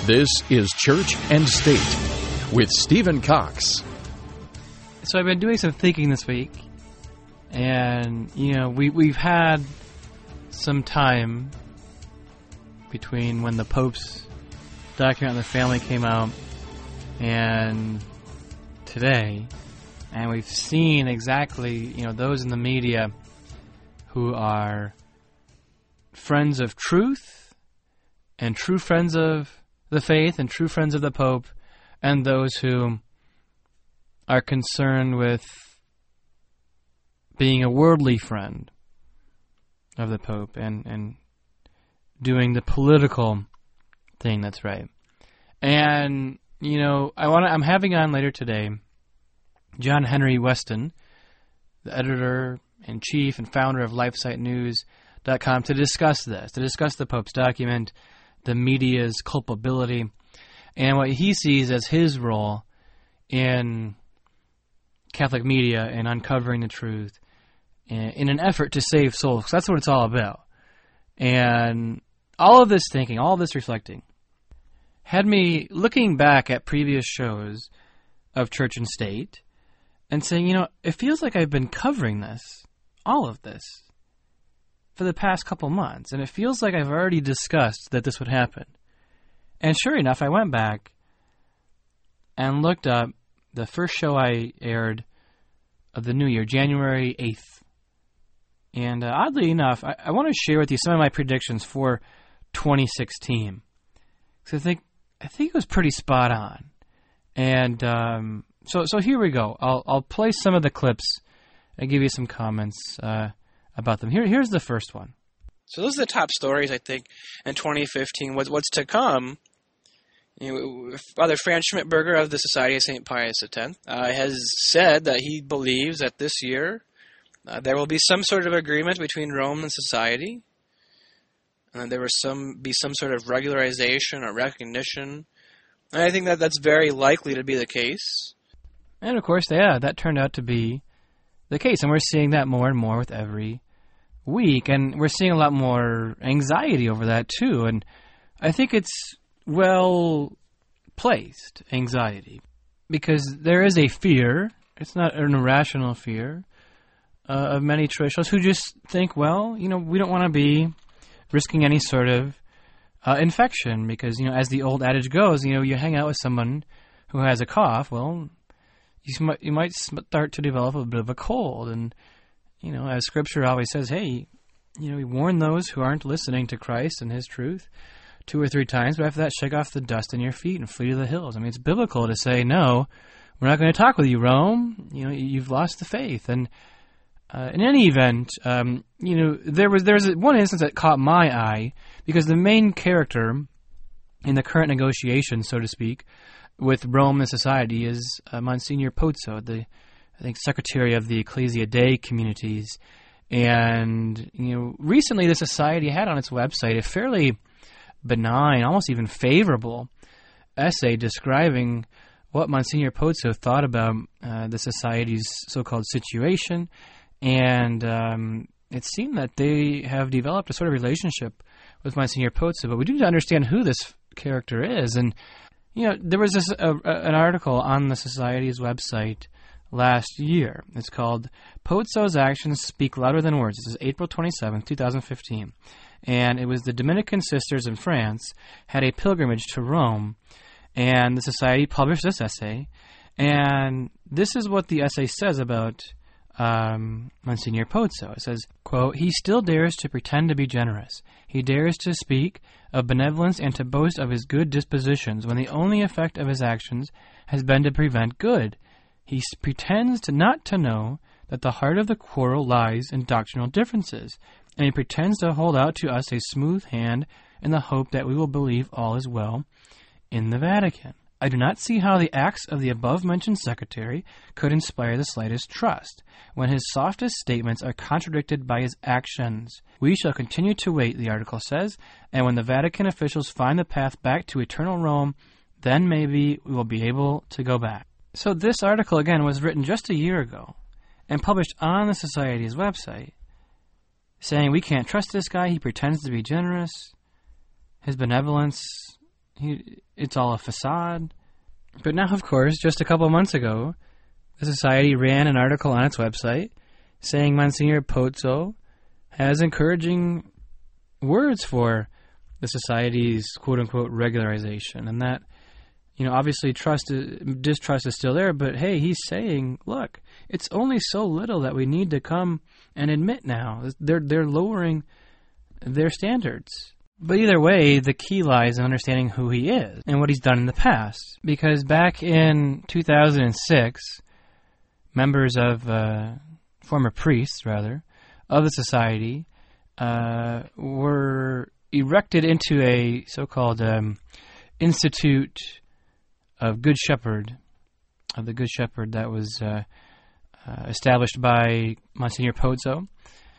This is Church and State with Stephen Cox. So I've been doing some thinking this week, and we've had some time between when the Pope's document on the family came out and today, and we've seen exactly those in the media who are friends of truth and true friends of the faith and true friends of the Pope, and those who are concerned with being a worldly friend of the Pope and doing the political thing that's right. And I'm having on later today John Henry Weston, the editor-in-chief and founder of LifeSiteNews.com, to discuss this, to discuss the Pope's document, the media's culpability, and what he sees as his role in Catholic media and uncovering the truth in an effort to save souls. 'Cause that's what it's all about. And all of this thinking, all of this reflecting, had me looking back at previous shows of Church and State and saying, it feels like I've been covering this, all of this, for the past couple months, and it feels like I've already discussed that this would happen. And sure enough, I went back and looked up the first show I aired of the new year, January 8th. And oddly enough, I want to share with you some of my predictions for 2016. So I think it was pretty spot on. And so here we go. I'll play some of the clips and give you some comments about them. Here's the first one. So those are the top stories, I think, in 2015. What's to come? Father Franz Schmidberger of the Society of St. Pius X has said that he believes that this year there will be some sort of agreement between Rome and society, and there will be some sort of regularization or recognition. And I think that that's very likely to be the case. And of course, that turned out to be the case, and we're seeing that more and more with every week, and we're seeing a lot more anxiety over that too. And I think it's well-placed anxiety, because there is a fear, it's not an irrational fear, of many traditionalists who just think, we don't want to be risking any sort of infection, because, as the old adage goes, you hang out with someone who has a cough, you might start to develop a bit of a cold. And, as Scripture always says, hey, we warn those who aren't listening to Christ and His truth 2 or 3 times, but after that, shake off the dust in your feet and flee to the hills. I mean, it's biblical to say, no, we're not going to talk with you, Rome. You've lost the faith. And in any event, there was one instance that caught my eye, because the main character in the current negotiations, so to speak, with Rome and society is Monsignor Pozzo, Secretary of the Ecclesia Dei Communities. And, recently the society had on its website a fairly benign, almost even favorable essay describing what Monsignor Pozzo thought about the society's so-called situation. And it seemed that they have developed a sort of relationship with Monsignor Pozzo, but we do need to understand who this character is. And there was an article on the Society's website last year. It's called Pozzo's Actions Speak Louder Than Words. This is April 27th, 2015. And it was the Dominican sisters in France had a pilgrimage to Rome, and the Society published this essay. And this is what the essay says about Monsignor Pozzo. It says, quote, "He still dares to pretend to be generous. He dares to speak of benevolence and to boast of his good dispositions when the only effect of his actions has been to prevent good. He pretends not to know that the heart of the quarrel lies in doctrinal differences, and he pretends to hold out to us a smooth hand in the hope that we will believe all is well in the Vatican. I do not see how the acts of the above-mentioned secretary could inspire the slightest trust, when his softest statements are contradicted by his actions. We shall continue to wait," the article says, "and when the Vatican officials find the path back to eternal Rome, then maybe we will be able to go back." So this article, again, was written just a year ago and published on the Society's website, saying we can't trust this guy, he pretends to be generous, his benevolence it's all a facade. But now, of course, just a couple of months ago, the Society ran an article on its website saying Monsignor Pozzo has encouraging words for the Society's quote-unquote regularization. And that, obviously distrust is still there, but hey, he's saying, look, it's only so little that we need to come and admit now. They're lowering their standards. But either way, the key lies in understanding who he is and what he's done in the past. Because back in 2006, members of, former priests, rather, of the Society were erected into a so-called Institute of Good Shepherd, of the Good Shepherd that was established by Monsignor Pozzo.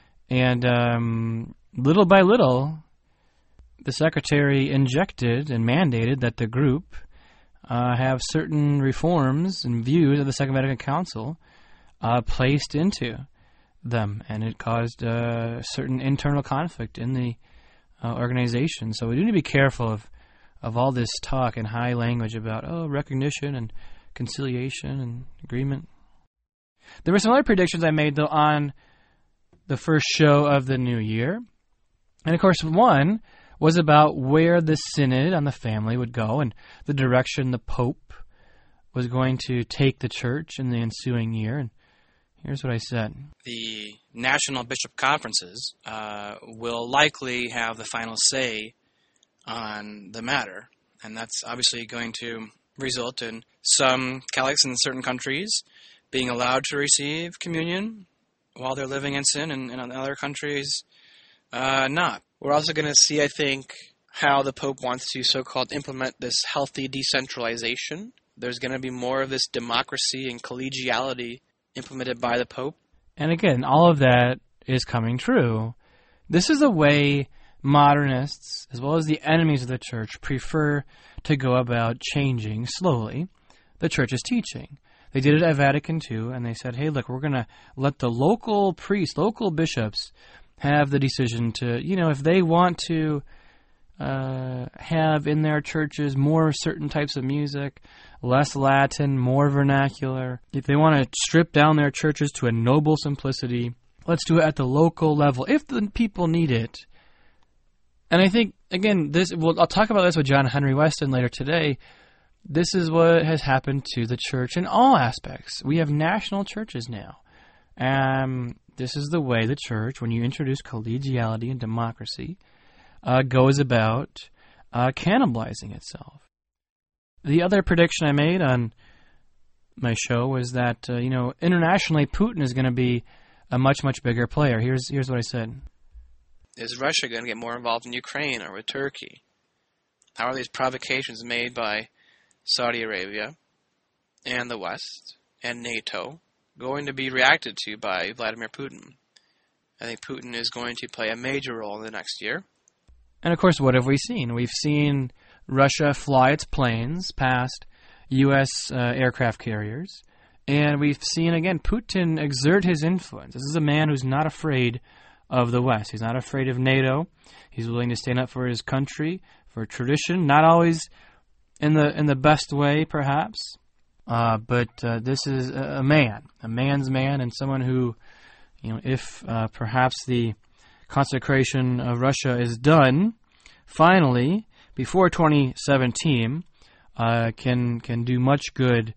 And little by little, the secretary injected and mandated that the group have certain reforms and views of the Second Vatican Council placed into them, and it caused certain internal conflict in the organization. So we do need to be careful of all this talk and high language about recognition and conciliation and agreement. There were some other predictions I made, though, on the first show of the new year. And, of course, one was about where the Synod on the family would go and the direction the Pope was going to take the Church in the ensuing year. And here's what I said. The national bishop conferences will likely have the final say on the matter. And that's obviously going to result in some Catholics in certain countries being allowed to receive communion while they're living in sin, and in other countries not. We're also going to see, I think, how the Pope wants to so-called implement this healthy decentralization. There's going to be more of this democracy and collegiality implemented by the Pope. And again, all of that is coming true. This is the way modernists, as well as the enemies of the Church, prefer to go about changing slowly the Church's teaching. They did it at Vatican II, and they said, hey, look, we're going to let the local priests, local bishops, have the decision to, if they want to have in their churches more certain types of music, less Latin, more vernacular. If they want to strip down their churches to a noble simplicity, let's do it at the local level, if the people need it. And I think, again, I'll talk about this with John Henry Weston later today. This is what has happened to the Church in all aspects. We have national churches now. This is the way the Church, when you introduce collegiality and democracy, goes about cannibalizing itself. The other prediction I made on my show was that, internationally, Putin is going to be a much, much bigger player. Here's what I said. Is Russia going to get more involved in Ukraine or with Turkey? How are these provocations made by Saudi Arabia and the West and NATO going to be reacted to by Vladimir Putin? I think Putin is going to play a major role in the next year. And, of course, what have we seen? We've seen Russia fly its planes past U.S. Aircraft carriers. And we've seen, again, Putin exert his influence. This is a man who's not afraid of the West. He's not afraid of NATO. He's willing to stand up for his country, for tradition, not always in the best way, perhaps. But this is a man's man, and someone who, if perhaps the consecration of Russia is done, finally, before 2017, can do much good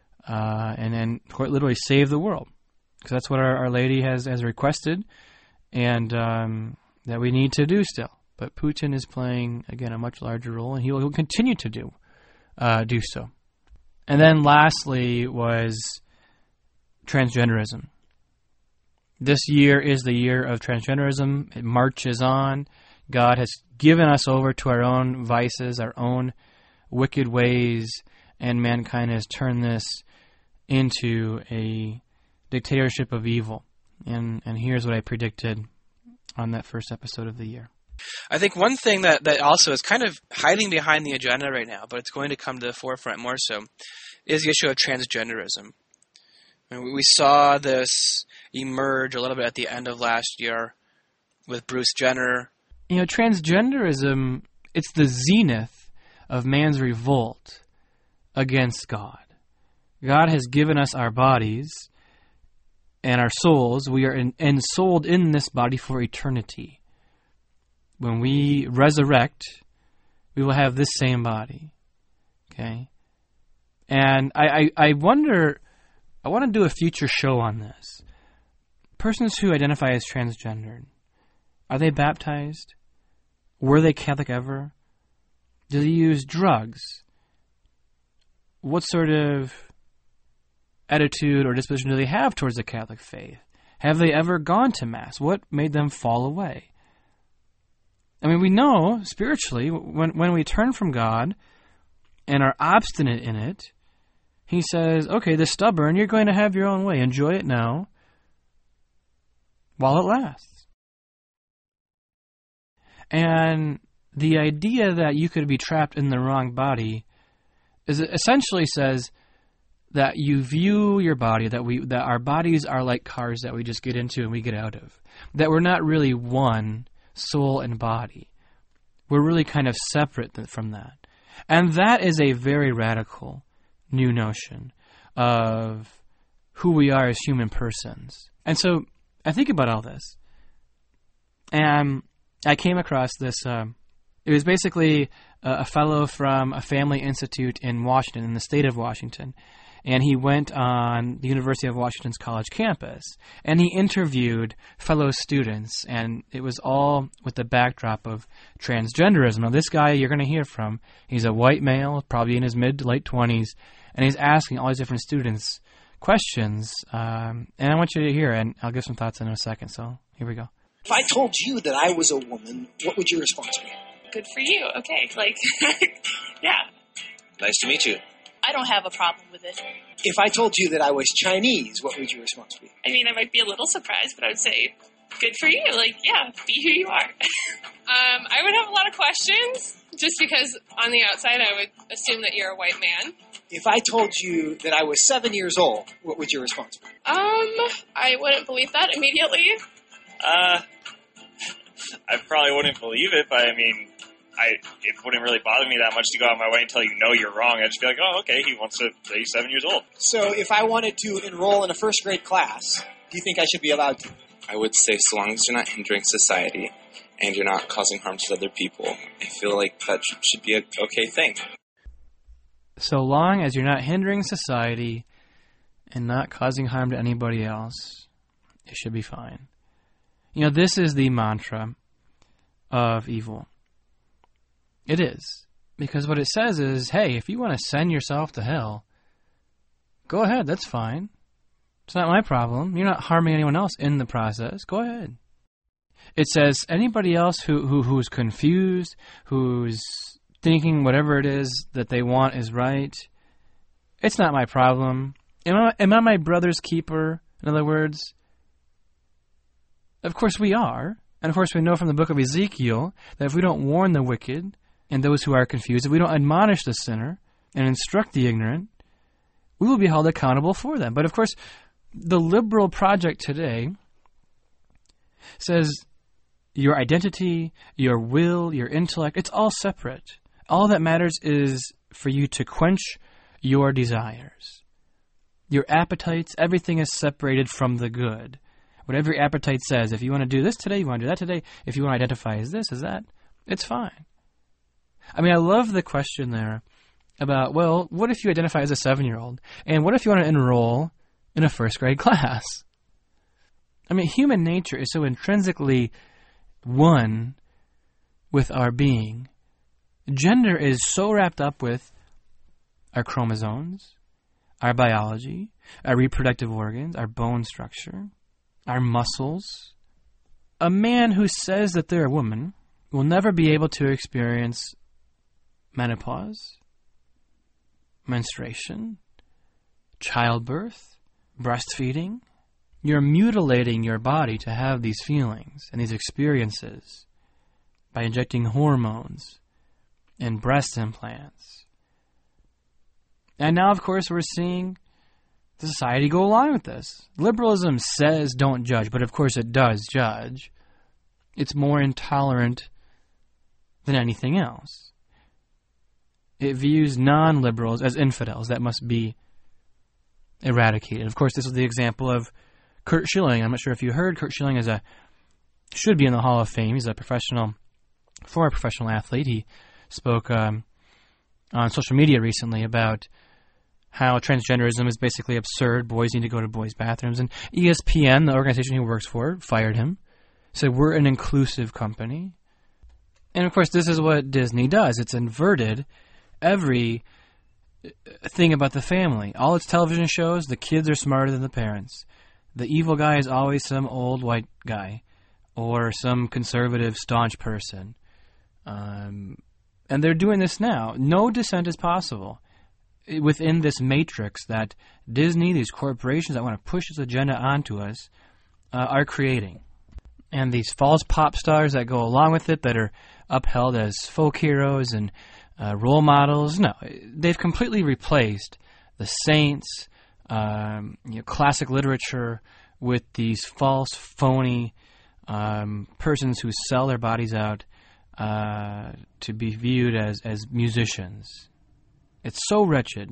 and quite literally save the world. Because that's what Our Lady has requested, and that we need to do still. But Putin is playing, again, a much larger role, and he'll continue to do so. And then lastly was transgenderism. This year is the year of transgenderism. It marches on. God has given us over to our own vices, our own wicked ways, and mankind has turned this into a dictatorship of evil. And here's what I predicted on that first episode of the year. I think one thing that also is kind of hiding behind the agenda right now, but it's going to come to the forefront more so, is the issue of transgenderism. And we saw this emerge a little bit at the end of last year with Bruce Jenner. Transgenderism, it's the zenith of man's revolt against God. God has given us our bodies and our souls. We are ensouled in this body for eternity. When we resurrect, we will have this same body. Okay? And I wonder, I want to do a future show on this. Persons who identify as transgendered, are they baptized? Were they Catholic ever? Do they use drugs? What sort of attitude or disposition do they have towards the Catholic faith? Have they ever gone to Mass? What made them fall away? I mean, we know spiritually, when we turn from God and are obstinate in it, He says, okay, the stubborn, you're going to have your own way. Enjoy it now while it lasts. And the idea that you could be trapped in the wrong body is essentially says that you view your body, that our bodies are like cars that we just get into and we get out of. That we're not really one, soul and body. We're really kind of separate from that. And that is a very radical new notion of who we are as human persons. And so I think about all this, and I came across this. It was basically a fellow from a family institute in Washington, in the state of Washington, and he went on the University of Washington's college campus, and he interviewed fellow students, and it was all with the backdrop of transgenderism. Now, this guy you're going to hear from, he's a white male, probably in his mid to late 20s, and he's asking all these different students questions, and I want you to hear, and I'll give some thoughts in a second, so here we go. If I told you that I was a woman, what would your response be? Good for you. Okay, yeah. Nice to meet you. I don't have a problem with it. If I told you that I was Chinese, what would your response be? I mean, I might be a little surprised, but I would say, good for you. Yeah, be who you are. I would have a lot of questions, just because on the outside I would assume that you're a white man. If I told you that I was 7 years old, what would your response be? I wouldn't believe that immediately. I probably wouldn't believe it, but I mean, it wouldn't really bother me that much to go out of my way and tell you, no, you're wrong. I'd just be like, oh, okay, he wants to say he's 7 years old. So if I wanted to enroll in a first grade class, do you think I should be allowed to? I would say so long as you're not hindering society and you're not causing harm to other people, I feel like that should be an okay thing. So long as you're not hindering society and not causing harm to anybody else, it should be fine. You know, this is the mantra of evil. It is. Because what it says is, hey, if you want to send yourself to hell, go ahead, that's fine. It's not my problem. You're not harming anyone else in the process. Go ahead. It says anybody else who's confused, who's thinking whatever it is that they want is right, it's not my problem. Am I my brother's keeper? In other words, of course we are. And of course we know from the book of Ezekiel that if we don't warn the wicked and those who are confused, if we don't admonish the sinner and instruct the ignorant, we will be held accountable for them. But of course, the liberal project today says your identity, your will, your intellect, it's all separate. All that matters is for you to quench your desires. Your appetites, everything is separated from the good. Whatever your appetite says, if you want to do this today, you want to do that today, if you want to identify as this, as that, it's fine. I mean, I love the question there about, well, what if you identify as a 7-year-old? And what if you want to enroll in a first grade class? I mean, human nature is so intrinsically one with our being. Gender is so wrapped up with our chromosomes, our biology, our reproductive organs, our bone structure, our muscles. A man who says that they're a woman will never be able to experience menopause, menstruation, childbirth, breastfeeding. You're mutilating your body to have these feelings and these experiences by injecting hormones and breast implants. And now, of course, we're seeing the society go along with this. Liberalism says don't judge, but of course it does judge. It's more intolerant than anything else. It views non-liberals as infidels that must be eradicated. Of course, this was the example of Curt Schilling. I'm not sure if you heard. Curt Schilling should be in the Hall of Fame. He's a former professional athlete. He spoke on social media recently about how transgenderism is basically absurd. Boys need to go to boys' bathrooms. And ESPN, the organization he works for, fired him. Said, we're an inclusive company. And, of course, this is what Disney does. It's inverted every thing about the family. All its television shows, the kids are smarter than the parents. The evil guy is always some old white guy or some conservative, staunch person. And they're doing this now. No dissent is possible within this matrix that Disney, these corporations that want to push this agenda onto us, are creating. And these false pop stars that go along with it that are upheld as folk heroes and role models, no, they've completely replaced the saints, classic literature with these false, phony persons who sell their bodies out to be viewed as musicians. It's so wretched.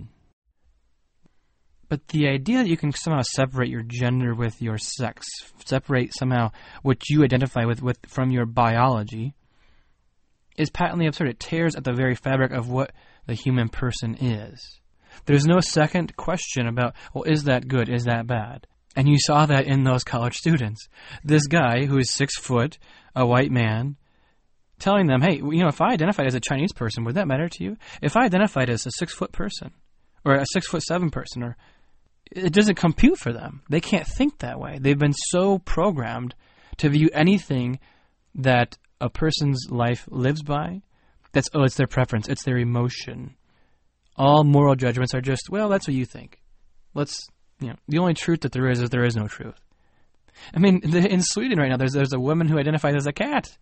But the idea that you can somehow separate your gender with your sex, separate somehow what you identify with from your biology, is patently absurd. It tears at the very fabric of what the human person is. There's no second question about, well, is that good? Is that bad? And you saw that in those college students. This guy who is 6 foot, a white man, telling them, hey, if I identified as a Chinese person, would that matter to you? If I identified as a 6 foot person, or a 6'7" person, or it doesn't compute for them. They can't think that way. They've been so programmed to view anything that a person's life lives by. It's their preference. It's their emotion. All moral judgments are just, well, that's what you think. The only truth that there is no truth. I mean, in Sweden right now, there's a woman who identifies as a cat.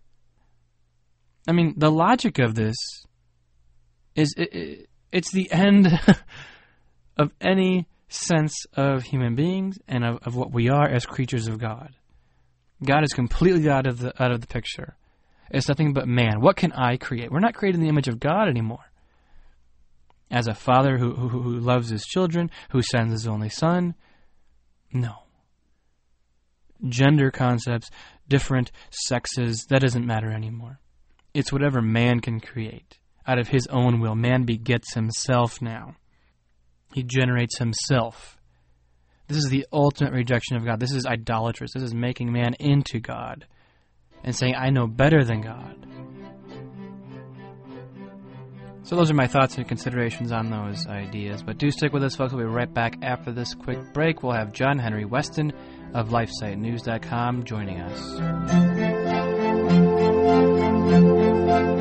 I mean, the logic of this is it's the end of any sense of human beings and of what we are as creatures of God. God is completely out of the picture. It's nothing but man. What can I create? We're not created in the image of God anymore. As a father who loves his children, who sends his only son, no. Gender concepts, different sexes, that doesn't matter anymore. It's whatever man can create. Out of his own will, man begets himself now. He generates himself. This is the ultimate rejection of God. This is idolatrous. This is making man into God and saying, I know better than God. So those are my thoughts and considerations on those ideas. But do stick with us, folks. We'll be right back after this quick break. We'll have John Henry Weston of LifeSiteNews.com joining us.